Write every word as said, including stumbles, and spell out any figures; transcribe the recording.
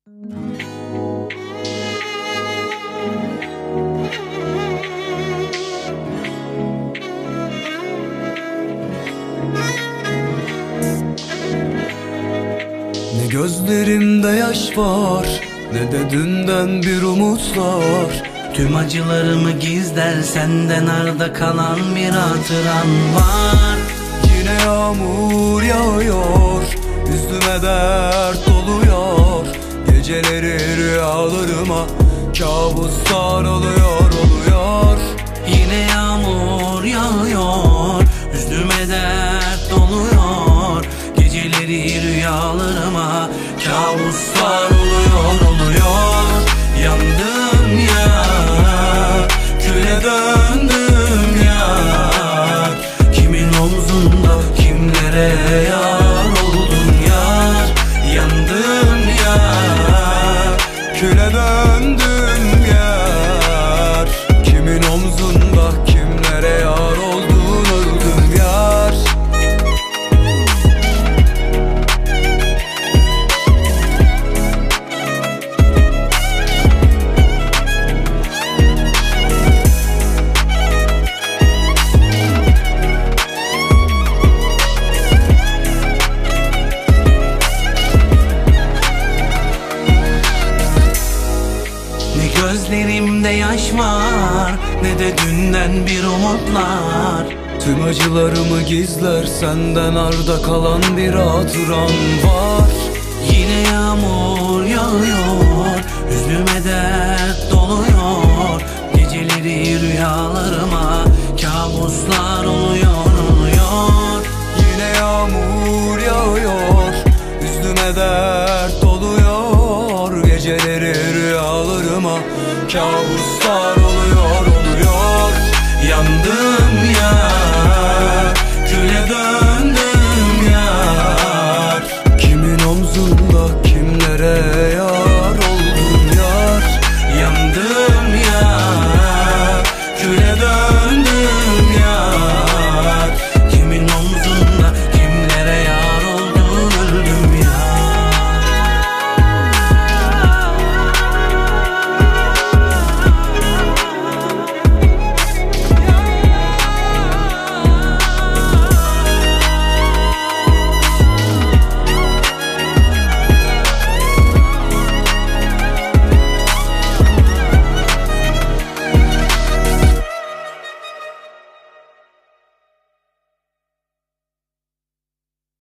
Ne gözlerimde yaş var, ne de dünden bir umutlar. Tüm acılarımı gizler, senden arda kalan bir hatıran var. Yine yağmur yağıyor, üstüme dert doluyor. Geceleri rüyalarıma kabuslar oluyor, oluyor. Yine yağmur yağıyor, üstüme dert doluyor. Geceleri rüyalarıma kabuslar oluyor, oluyor. Yandım ya, küle döndüm ya. Kimin omzunda kimlere yar oldun yar. Yandım ya, Küle döndüm yar. Kimin omzunda kimlere yar oldun, öldüm yar. gözlerimde yaş var, ne de dünden bir umutlar. Tüm acılarımı gizler, senden arda kalan bir hatıran var. Yine yağmur yağıyor, üstüme dert doluyor. Geceleri rüyalarıma kabuslar oluyor, oluyor. Yine yağmur yağıyor, üstüme dert doluyor. Geceleri rüyalarıma kabuslar oluyor, oluyor. Yandım ya, küle dön.